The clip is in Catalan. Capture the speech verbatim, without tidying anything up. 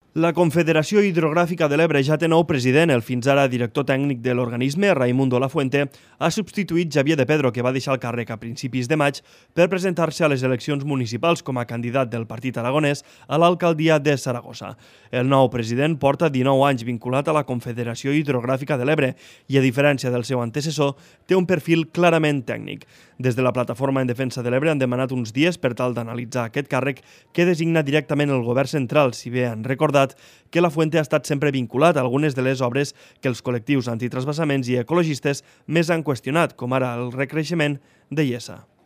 La Confederació Hidrogràfica de l'Ebre ja té nou president. El fins ara director tècnic de l'organisme, Raimundo Lafuente, ha substituït Xavier de Pedro, que va deixar el càrrec a principis de maig per presentar-se a les eleccions municipals com a candidat del partit aragonès a l'alcaldia de Saragossa. El nou president porta dinou anys vinculat a la Confederació Hidrogràfica de l'Ebre i, a diferència del seu antecessor, té un perfil clarament tècnic. Des de la Plataforma en Defensa de l'Ebre han demanat uns dies per tal d'analitzar aquest càrrec que designa directament el govern central, si bé han recordat que Lafuente ha estat sempre vinculat a algunes de les obres que els col·lectius antitransvasaments i ecologistes més han qüestionat, com ara el recreixement de Iessa.